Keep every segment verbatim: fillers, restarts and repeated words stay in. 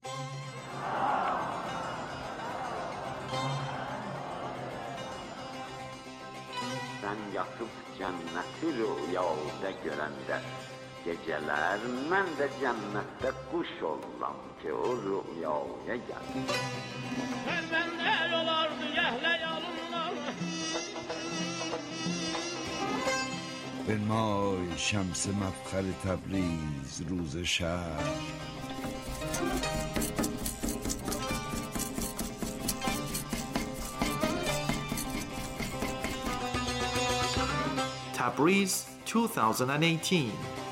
Sen yatıp cenneti rüyada görende, geceler mən də cənnətdə quş olam ki, o rüyaya gəl. Məndən olardı yəhlə yalınlar. بنمای شمس مفخر تبریز روز شهر. Tabriz twenty eighteen.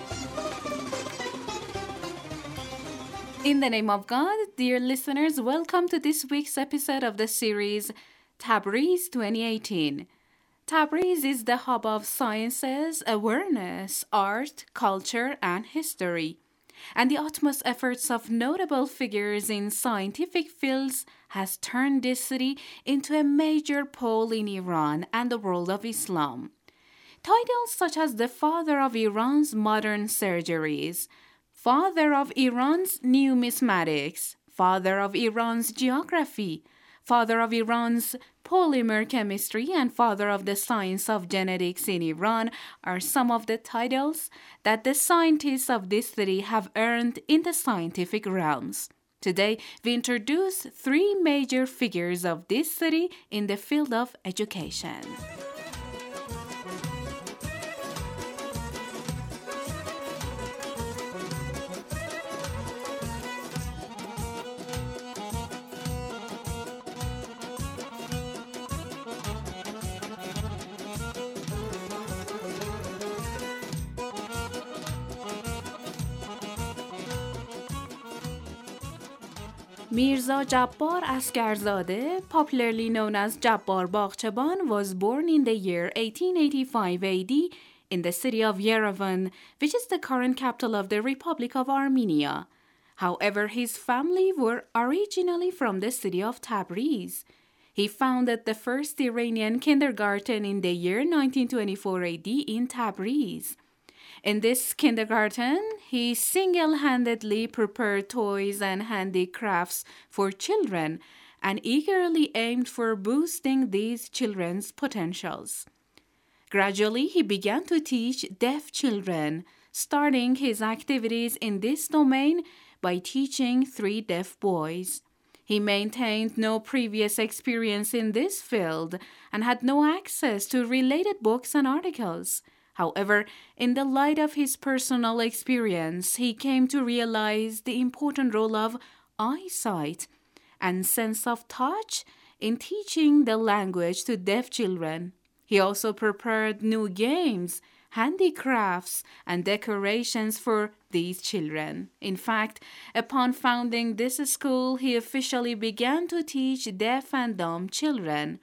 In the name of God, dear listeners, welcome to this week's episode of the series Tabriz twenty eighteen. Tabriz is the hub of sciences, awareness, art, culture, and history. And the utmost efforts of notable figures in scientific fields has turned this city into a major pole in Iran and the world of Islam. Titles such as the father of Iran's modern surgeries, father of Iran's numismatics, father of Iran's geography, father of Iran's polymer chemistry, and father of the science of genetics in Iran are some of the titles that the scientists of this city have earned in the scientific realms. Today, we introduce three major figures of this city in the field of education. Mirza Jabbar Asgarzadeh, popularly known as Jabbar Baghchaban, was born in the year eighteen eighty-five A D in the city of Yerevan, which is the current capital of the Republic of Armenia. However, his family were originally from the city of Tabriz. He founded the first Iranian kindergarten in the year nineteen twenty-four A D in Tabriz. In this kindergarten, he single-handedly prepared toys and handicrafts for children and eagerly aimed for boosting these children's potentials. Gradually, he began to teach deaf children, starting his activities in this domain by teaching three deaf boys. He maintained no previous experience in this field and had no access to related books and articles. However, in the light of his personal experience, he came to realize the important role of eyesight and sense of touch in teaching the language to deaf children. He also prepared new games, handicrafts, and decorations for these children. In fact, upon founding this school, he officially began to teach deaf and dumb children.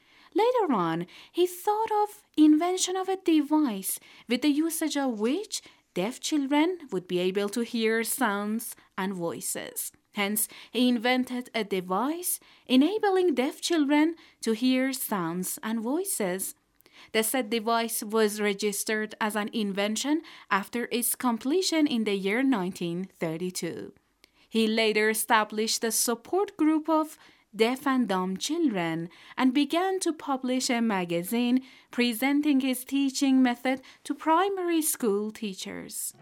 Later on, he thought of invention of a device with the usage of which deaf children would be able to hear sounds and voices. Hence, he invented a device enabling deaf children to hear sounds and voices. The said device was registered as an invention after its completion in the year nineteen thirty-two. He later established a support group of deaf and dumb children and began to publish a magazine presenting his teaching method to primary school teachers.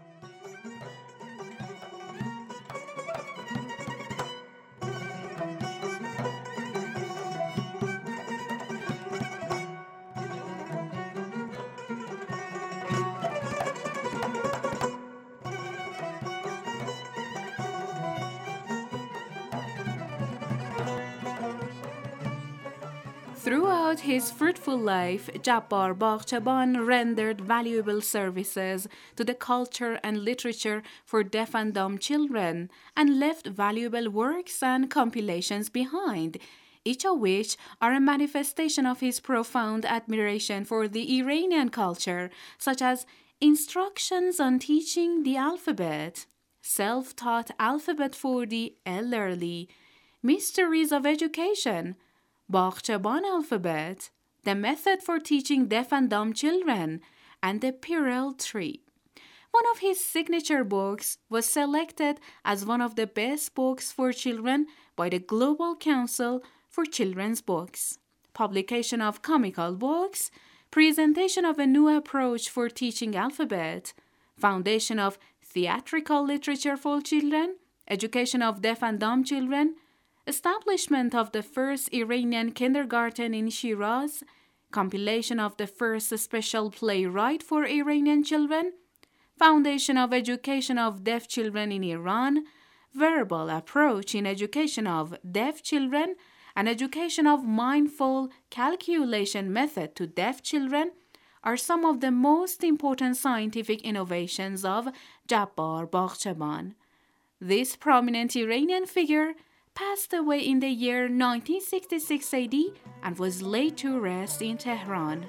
Throughout his fruitful life, Jabbar Baghchaban rendered valuable services to the culture and literature for deaf and dumb children and left valuable works and compilations behind, each of which are a manifestation of his profound admiration for the Iranian culture, such as Instructions on Teaching the Alphabet, Self-Taught Alphabet for the Elderly, Mysteries of Education, Baghchaban Alphabet, The Method for Teaching Deaf and Dumb Children, and the Pearl Tree. One of his signature books was selected as one of the best books for children by the Global Council for Children's Books. Publication of comical books, presentation of a new approach for teaching alphabet, foundation of theatrical literature for children, education of deaf and dumb children, establishment of the first Iranian kindergarten in Shiraz, compilation of the first special playwright for Iranian children, foundation of education of deaf children in Iran, verbal approach in education of deaf children, and education of mindful calculation method to deaf children are some of the most important scientific innovations of Jabbar Baghchaban. This prominent Iranian figure passed away in the year nineteen sixty-six A D and was laid to rest in Tehran.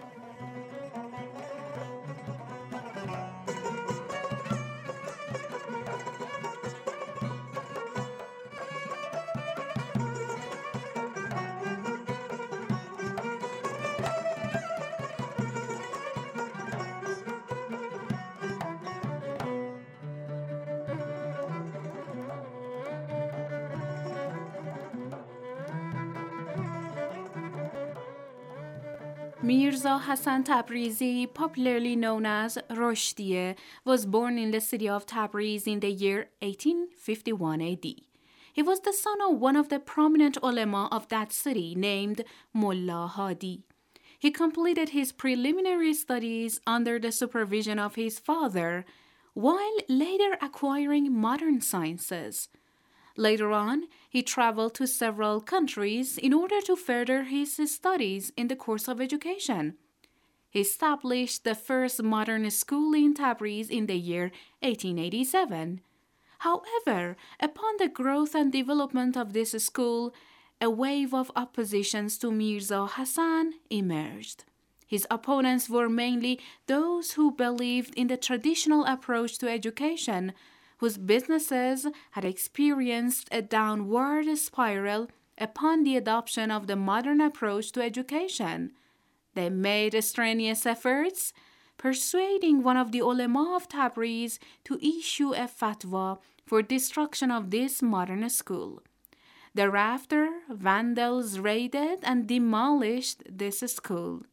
Mirza Hassan Tabrizi, popularly known as Roshdieh, was born in the city of Tabriz in the year eighteen fifty-one A D. He was the son of one of the prominent ulema of that city named Mullah Hadi. He completed his preliminary studies under the supervision of his father, while later acquiring modern sciences. Later on, he traveled to several countries in order to further his studies in the course of education. He established the first modern school in Tabriz in the year eighteen eighty-seven. However, upon the growth and development of this school, a wave of oppositions to Mirza Hassan emerged. His opponents were mainly those who believed in the traditional approach to education, whose businesses had experienced a downward spiral upon the adoption of the modern approach to education. They made strenuous efforts, persuading one of the ulema of Tabriz to issue a fatwa for destruction of this modern school. Thereafter, vandals raided and demolished this school.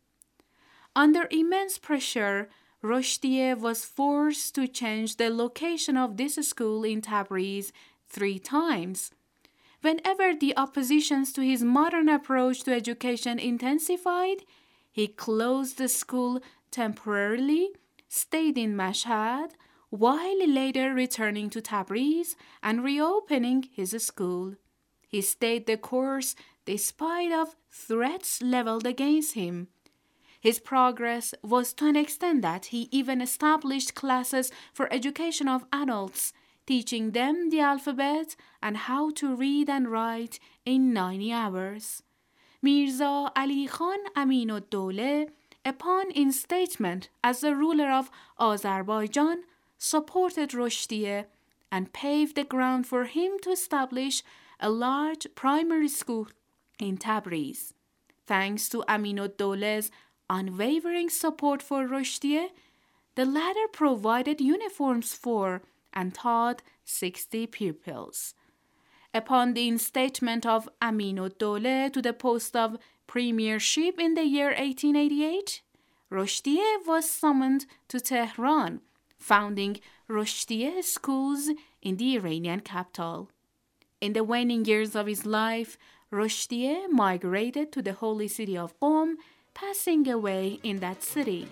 Under immense pressure, Roshdieh was forced to change the location of this school in Tabriz three times. Whenever the oppositions to his modern approach to education intensified, he closed the school temporarily, stayed in Mashhad, while later returning to Tabriz and reopening his school. He stayed the course despite of threats leveled against him. His progress was to an extent that he even established classes for education of adults, teaching them the alphabet and how to read and write in ninety hours. Mirza Ali Khan Aminuddoleh, upon instatement as the ruler of Azerbaijan, supported Roshdieh and paved the ground for him to establish a large primary school in Tabriz. Thanks to Aminuddoleh's unwavering support for Roshdieh, the latter provided uniforms for and taught sixty pupils. Upon the instatement of Aminuddoleh to the post of premiership in the year eighteen eighty-eight, Roshdieh was summoned to Tehran, founding Roshdieh schools in the Iranian capital. In the waning years of his life, Roshdieh migrated to the holy city of Qom, passing away in that city.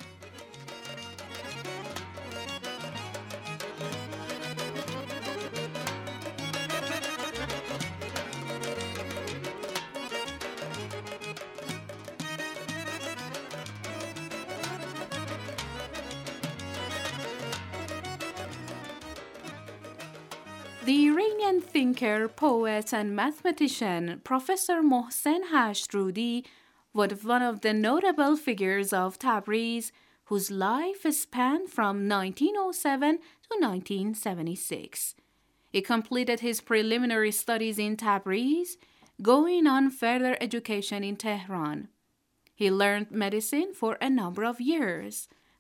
The Iranian thinker, poet, and mathematician Professor Mohsen Hashtrudi was one of the notable figures of Tabriz, whose life spanned from nineteen oh seven to nineteen seventy-six. He completed his preliminary studies in Tabriz, going on further education in Tehran. He learned medicine for a number of years.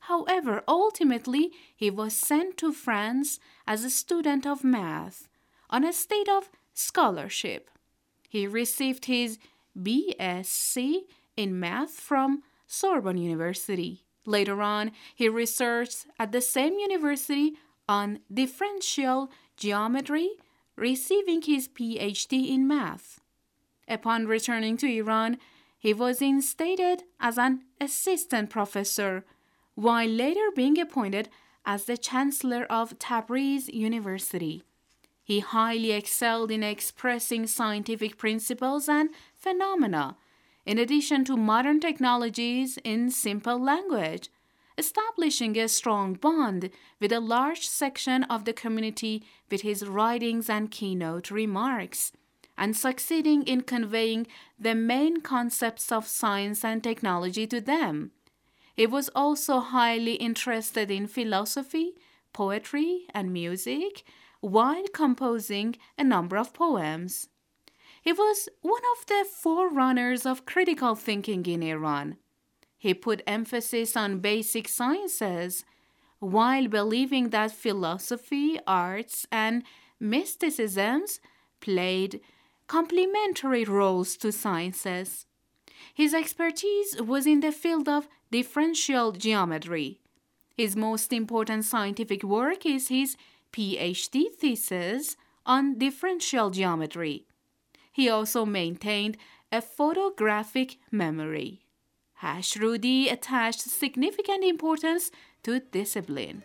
However, ultimately, he was sent to France as a student of math on a state of scholarship. He received his B Sc in math from Sorbonne University. Later on, he researched at the same university on differential geometry, receiving his P H D in math. Upon returning to Iran, he was instated as an assistant professor, while later being appointed as the chancellor of Tabriz University. He highly excelled in expressing scientific principles and phenomena, in addition to modern technologies in simple language, establishing a strong bond with a large section of the community with his writings and keynote remarks, and succeeding in conveying the main concepts of science and technology to them. He was also highly interested in philosophy, poetry, and music, while composing a number of poems. He was one of the forerunners of critical thinking in Iran. He put emphasis on basic sciences, while believing that philosophy, arts, and mysticisms played complementary roles to sciences. His expertise was in the field of differential geometry. His most important scientific work is his P H D thesis on differential geometry. He also maintained a photographic memory. Hashrudi attached significant importance to discipline.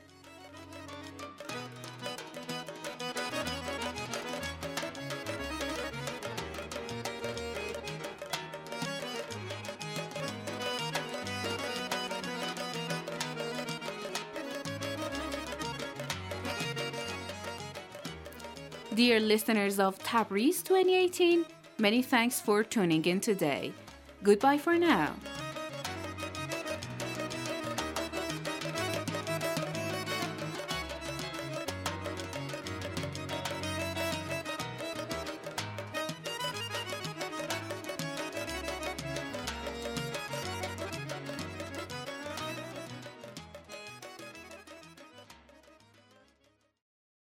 Dear listeners of Tabriz twenty eighteen, many thanks for tuning in today. Goodbye for now.